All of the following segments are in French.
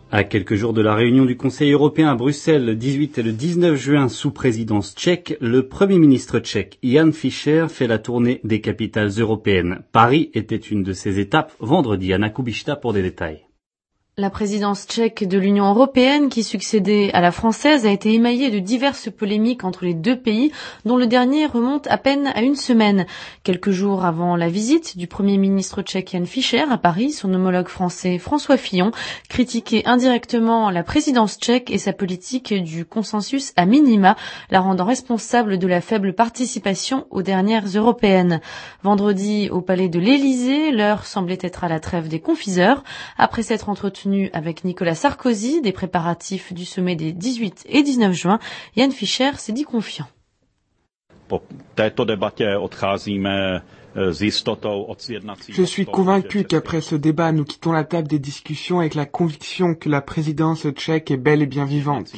À quelques jours de la réunion du Conseil européen à Bruxelles le 18 et le 19 juin sous présidence tchèque, le Premier ministre tchèque Jan Fischer fait la tournée des capitales européennes. Paris était une de ces étapes. Vendredi, Anna Kubishta pour des détails. La présidence tchèque de l'Union européenne, qui succédait à la française, a été émaillée de diverses polémiques entre les deux pays, dont le dernier remonte à peine à une semaine. Quelques jours avant la visite du Premier ministre tchèque Jan Fischer à Paris, son homologue français François Fillon critiquait indirectement la présidence tchèque et sa politique du consensus à minima, la rendant responsable de la faible participation aux dernières européennes. Vendredi, au palais de l'Élysée, l'heure semblait être à la trêve des confiseurs. Après s'être entretenu avec Nicolas Sarkozy des préparatifs du sommet des 18 et 19 juin, Jan Fischer s'est dit confiant. Je suis convaincu qu'après ce débat, nous quittons la table des discussions avec la conviction que la présidence tchèque est bel et bien vivante.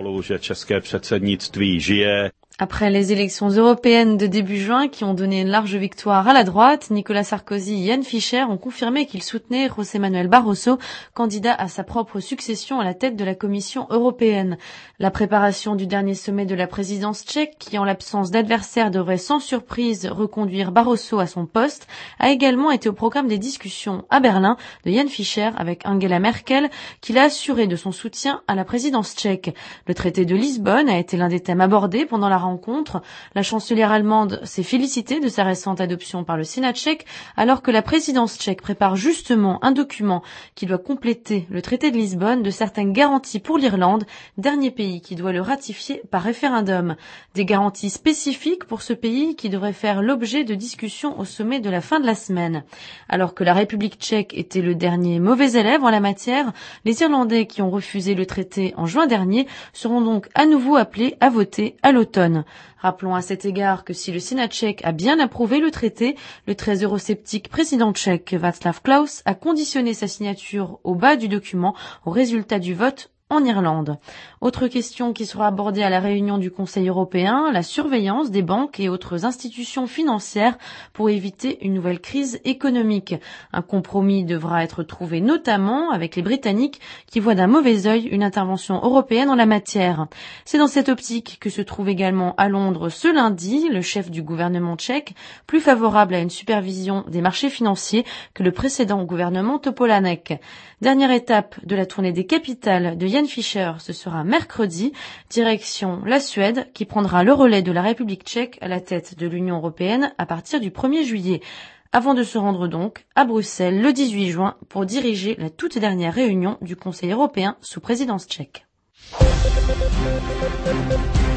Après les élections européennes de début juin qui ont donné une large victoire à la droite, Nicolas Sarkozy et Jan Fischer ont confirmé qu'ils soutenaient José Manuel Barroso, candidat à sa propre succession à la tête de la Commission européenne. La préparation du dernier sommet de la présidence tchèque, qui en l'absence d'adversaire devrait sans surprise reconduire Barroso à son poste, a également été au programme des discussions à Berlin de Jan Fischer avec Angela Merkel, qui l'a assuré de son soutien à la présidence tchèque. Le traité de Lisbonne a été l'un des thèmes abordés pendant la rencontre. La chancelière allemande s'est félicitée de sa récente adoption par le Sénat tchèque, alors que la présidence tchèque prépare justement un document qui doit compléter le traité de Lisbonne de certaines garanties pour l'Irlande, dernier pays qui doit le ratifier par référendum. Des garanties spécifiques pour ce pays qui devrait faire l'objet de discussions au sommet de la fin de la semaine. Alors que la République tchèque était le dernier mauvais élève en la matière, les Irlandais qui ont refusé le traité en juin dernier seront donc à nouveau appelés à voter à l'automne. Rappelons à cet égard que si le Sénat tchèque a bien approuvé le traité, le très eurosceptique président tchèque Václav Klaus a conditionné sa signature au bas du document au résultat du vote en Irlande. Autre question qui sera abordée à la réunion du Conseil européen, la surveillance des banques et autres institutions financières pour éviter une nouvelle crise économique. Un compromis devra être trouvé notamment avec les Britanniques qui voient d'un mauvais œil une intervention européenne en la matière. C'est dans cette optique que se trouve également à Londres ce lundi le chef du gouvernement tchèque, plus favorable à une supervision des marchés financiers que le précédent gouvernement Topolánek. Dernière étape de la tournée des capitales de Jan Fischer, ce sera mercredi, direction la Suède, qui prendra le relais de la République tchèque à la tête de l'Union européenne à partir du 1er juillet, avant de se rendre donc à Bruxelles le 18 juin pour diriger la toute dernière réunion du Conseil européen sous présidence tchèque.